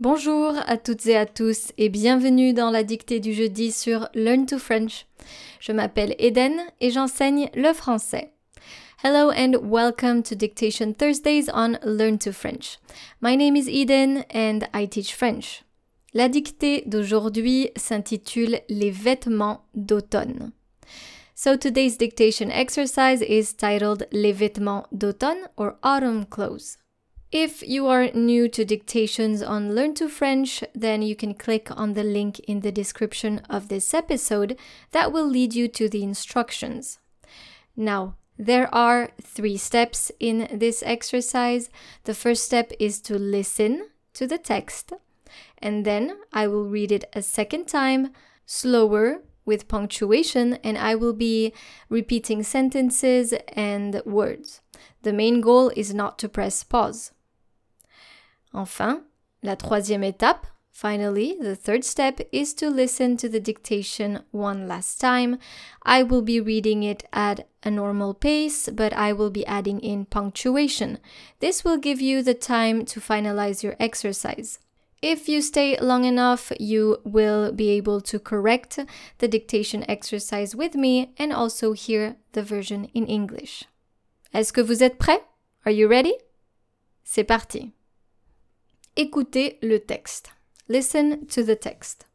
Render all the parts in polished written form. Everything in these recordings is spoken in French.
Bonjour à toutes et à tous et bienvenue dans la dictée du jeudi sur Learn to French. Je m'appelle Eden et j'enseigne le français. Hello and welcome to Dictation Thursdays on Learn to French. My name is Eden and I teach French. La dictée d'aujourd'hui s'intitule Les vêtements d'automne. So today's dictation exercise is titled Les vêtements d'automne or autumn clothes. If you are new to dictations on Learn to French, then you can click on the link in the description of this episode that will lead you to the instructions. Now, there are 3 steps in this exercise. The first step is to listen to the text, and then I will read it a second time, slower, with punctuation, and I will be repeating sentences and words. The main goal is not to press pause. Enfin, la troisième étape, finally, the third step is to listen to the dictation one last time. I will be reading it at a normal pace, but I will be adding in punctuation. This will give you the time to finalize your exercise. If you stay long enough, you will be able to correct the dictation exercise with me and also hear the version in English. Est-ce que vous êtes prêts? Are you ready? C'est parti. Écoutez le texte. Listen to the text.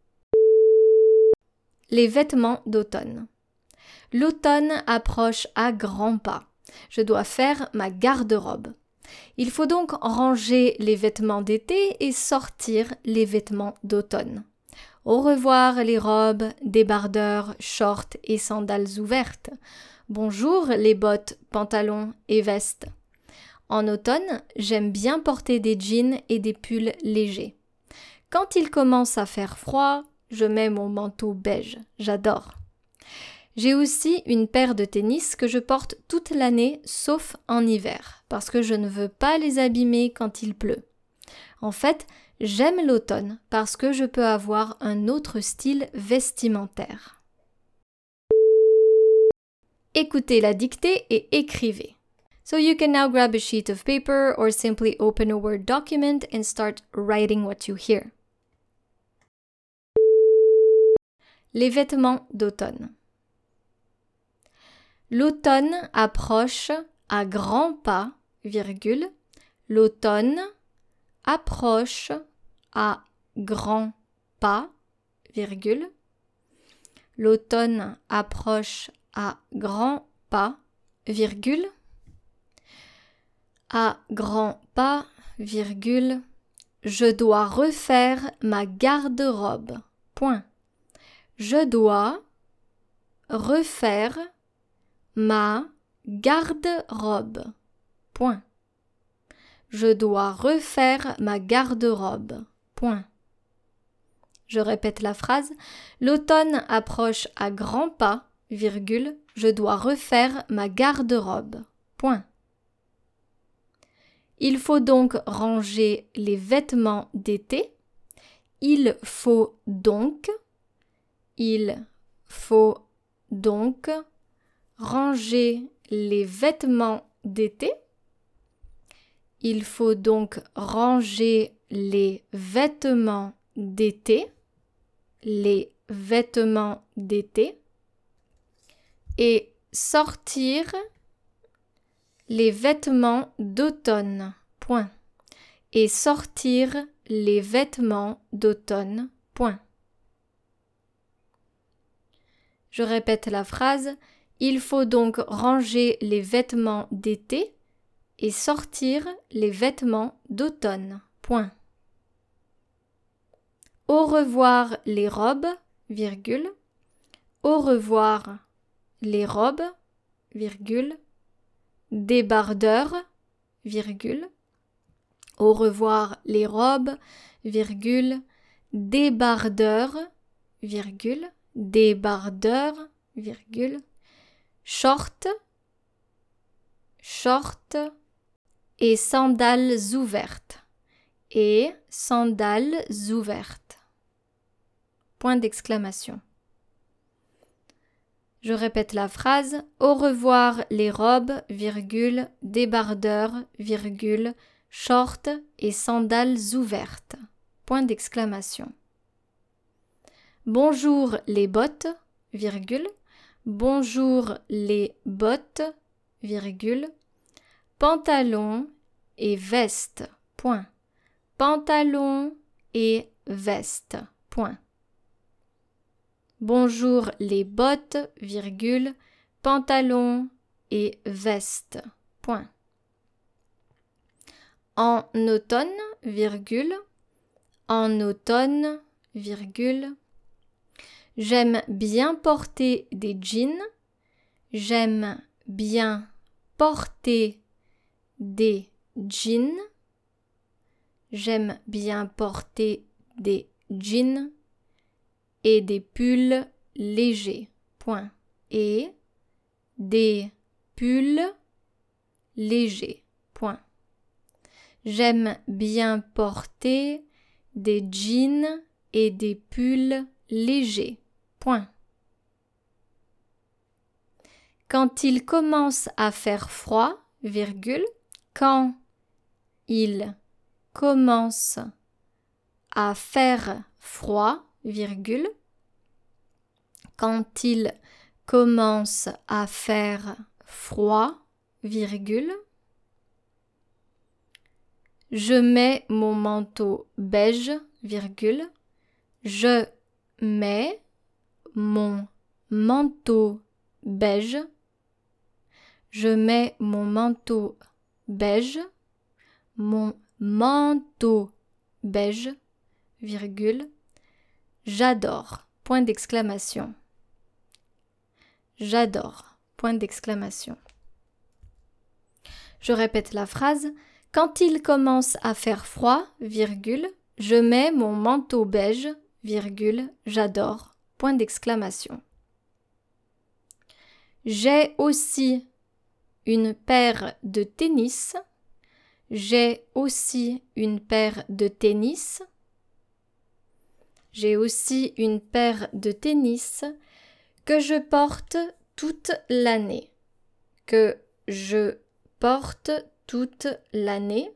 Les vêtements d'automne. L'automne approche à grands pas. Je dois faire ma garde-robe. Il faut donc ranger les vêtements d'été et sortir les vêtements d'automne. Au revoir les robes, débardeurs, shorts et sandales ouvertes. Bonjour les bottes, pantalons et vestes. En automne, j'aime bien porter des jeans et des pulls légers. Quand il commence à faire froid, je mets mon manteau beige. J'adore. J'ai aussi une paire de tennis que je porte toute l'année sauf en hiver, parce que je ne veux pas les abîmer quand il pleut. En fait, j'aime l'automne parce que je peux avoir un autre style vestimentaire. Écoutez la dictée et écrivez. So you can now grab a sheet of paper or simply open a Word document and start writing what you hear. Les vêtements d'automne. L'automne approche à grands pas, virgule. L'automne approche à grands pas, virgule. L'automne approche à grands pas, virgule. À grands pas, virgule. Je dois refaire ma garde-robe. Point. Je dois refaire ma garde-robe. Point. Je dois refaire ma garde-robe. Point. Je répète la phrase. L'automne approche à grands pas, virgule. Je dois refaire ma garde-robe. Point. Il faut donc ranger les vêtements d'été. Il faut donc ranger les vêtements d'été. Il faut donc ranger les vêtements d'été. Les vêtements d'été. Et sortir les vêtements d'automne. Point. Et sortir les vêtements d'automne. Point. Je répète la phrase. Il faut donc ranger les vêtements d'été et sortir les vêtements d'automne. Point. Au revoir les robes, virgule. Au revoir les robes, virgule. Débardeurs, virgule. Au revoir les robes, virgule. Débardeurs, virgule. Débardeurs, virgule. Short et sandales ouvertes. Et sandales ouvertes. Point d'exclamation. Je répète la phrase. Au revoir les robes, virgule, débardeurs, virgule, shorts et sandales ouvertes. point d'exclamation. Bonjour les bottes, virgule. Bonjour les bottes, virgule. Pantalon et veste, point. Pantalon et veste, point. Bonjour les bottes, virgule. Pantalon et veste, point. En automne, virgule. En automne, virgule. J'aime bien porter des jeans. J'aime bien porter des jeans. J'aime bien porter des jeans et des pulls légers. Point. Et des pulls légers. Point. J'aime bien porter des jeans et des pulls légers. Point. Quand il commence à faire froid, virgule, quand il commence à faire froid, virgule, quand il commence à faire froid, virgule, je mets mon manteau beige, virgule, je mets mon manteau beige, je mets mon manteau beige, mon manteau beige, virgule, j'adore, point d'exclamation. J'adore, point d'exclamation. Je répète la phrase. Quand il commence à faire froid, virgule, je mets mon manteau beige, virgule, j'adore, point d'exclamation. J'ai aussi une paire de tennis. J'ai aussi une paire de tennis. J'ai aussi une paire de tennis que je porte toute l'année. Que je porte toute l'année.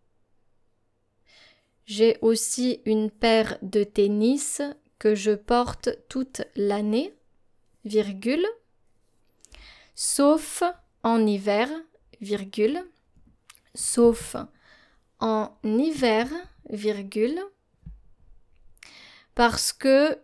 J'ai aussi une paire de tennis que je porte toute l'année, virgule, sauf en hiver, virgule, sauf en hiver, virgule, parce que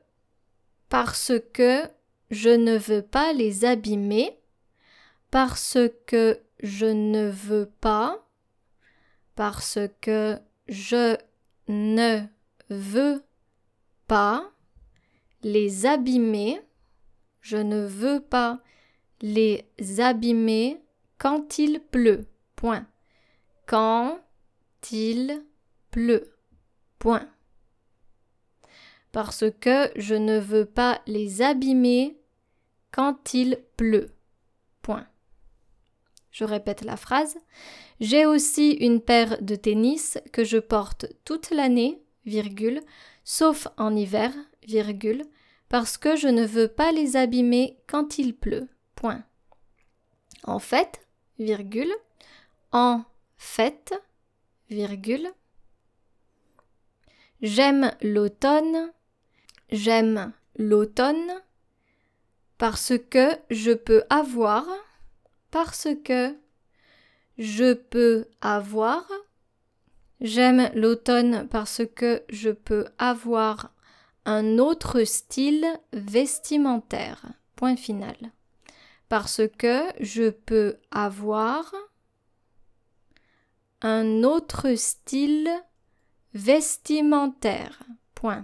je ne veux pas les abîmer, parce que je ne veux pas, parce que je ne veux pas les abîmer, je ne veux pas les abîmer quand il pleut, point. Quand il pleut, point. Parce que je ne veux pas les abîmer quand il pleut, point. Je répète la phrase. J'ai aussi une paire de tennis que je porte toute l'année, virgule, sauf en hiver, virgule, parce que je ne veux pas les abîmer quand il pleut, point. En fait, virgule, en fait, virgule, j'aime l'automne parce que je peux avoir, j'aime l'automne parce que je peux avoir un autre style vestimentaire, point final. Parce que je peux avoir un autre style vestimentaire, point.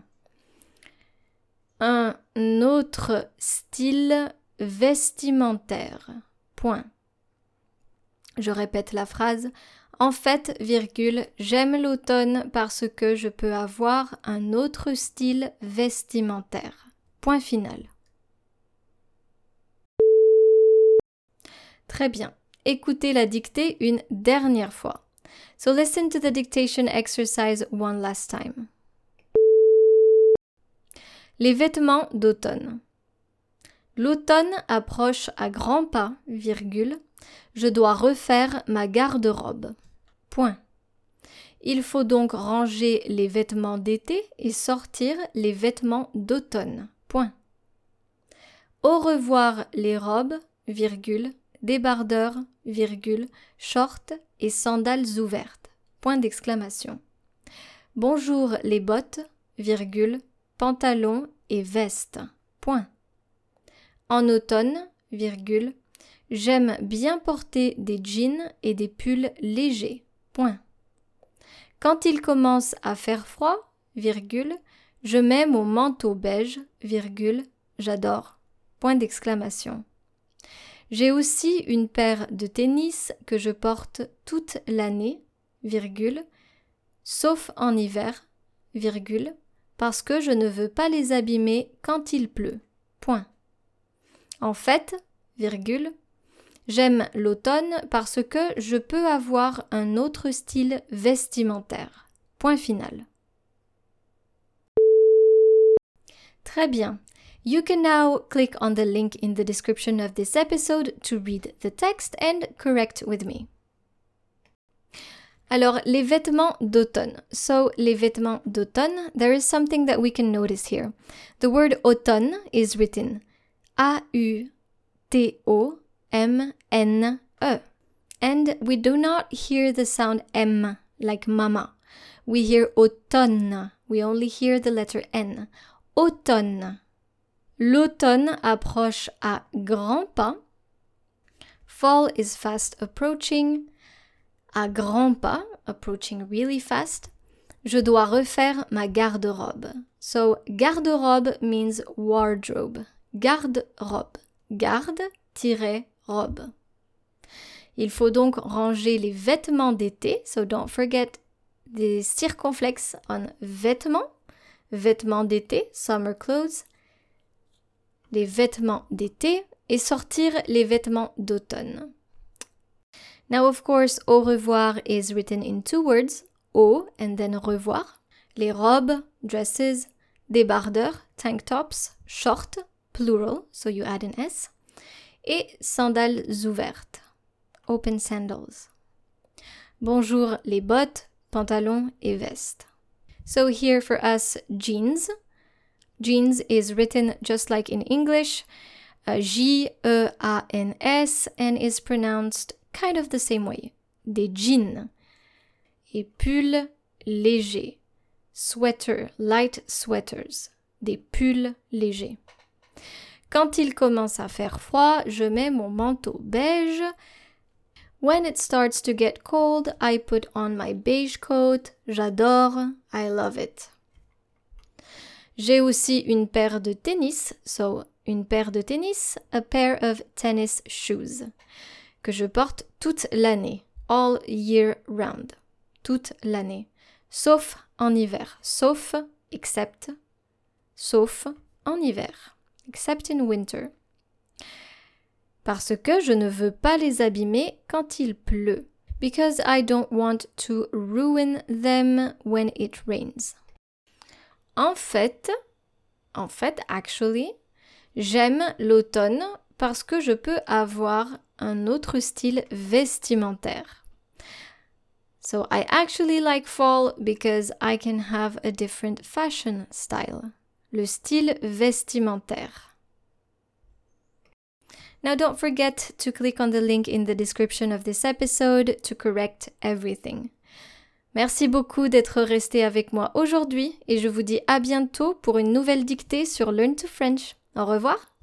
Un autre style vestimentaire, point. Je répète la phrase. En fait, virgule, j'aime l'automne parce que je peux avoir un autre style vestimentaire. Point final. Très bien. Écoutez la dictée une dernière fois. So listen to the dictation exercise one last time. Les vêtements d'automne. L'automne approche à grands pas, virgule. Je dois refaire ma garde-robe. Point. Il faut donc ranger les vêtements d'été et sortir les vêtements d'automne. Point. Au revoir les robes, virgule, débardeurs, virgule, shorts et sandales ouvertes. Point d'exclamation. Bonjour les bottes, virgule, pantalons et vestes. Point. En automne, virgule, j'aime bien porter des jeans et des pulls légers. Point. Quand il commence à faire froid, virgule, je mets mon manteau beige, virgule, j'adore. Point d'exclamation. J'ai aussi une paire de tennis que je porte toute l'année, virgule, sauf en hiver, virgule, parce que je ne veux pas les abîmer quand il pleut. Point. En fait, virgule, j'aime l'automne parce que je peux avoir un autre style vestimentaire. Point final. Très bien. You can now click on the link in the description of this episode to read the text and correct with me. Alors, les vêtements d'automne. So, les vêtements d'automne, there is something that we can notice here. The word automne is written A-U-T-O-M-N-E. And we do not hear the sound M like mama. We hear automne. We only hear the letter N. Automne. L'automne approche à grands pas. Fall is fast approaching. À grands pas, approaching really fast. Je dois refaire ma garde-robe. So, garde-robe means wardrobe. Garde-robe. Garde-robe. Il faut donc ranger les vêtements d'été. So, don't forget the circonflexe on vêtements. Vêtements d'été, summer clothes. Les vêtements d'été et sortir les vêtements d'automne. Now, of course, au revoir is written in two words, au and then revoir. Les robes, dresses, débardeurs, tank tops, short, plural, so you add an S, et sandales ouvertes, open sandals. Bonjour les bottes, pantalons et vestes. So here for us, jeans. Jeans is written just like in English, J-E-A-N-S, and is pronounced kind of the same way. Des jeans. Et pulls légers. Sweater, light sweaters. Des pulls légers. Quand il commence à faire froid, je mets mon manteau beige. When it starts to get cold, I put on my beige coat. J'adore. I love it. J'ai aussi une paire de tennis. So, une paire de tennis, a pair of tennis shoes. Que je porte toute l'année. All year round. Toute l'année. Sauf en hiver. Sauf, except. Sauf en hiver. Except in winter. Parce que je ne veux pas les abîmer quand il pleut. Because I don't want to ruin them when it rains. En fait, actually, j'aime l'automne parce que je peux avoir un autre style vestimentaire. So I actually like fall because I can have a different fashion style. Le style vestimentaire. Now don't forget to click on the link in the description of this episode to correct everything. Merci beaucoup d'être resté avec moi aujourd'hui et je vous dis à bientôt pour une nouvelle dictée sur Learn to French. Au revoir!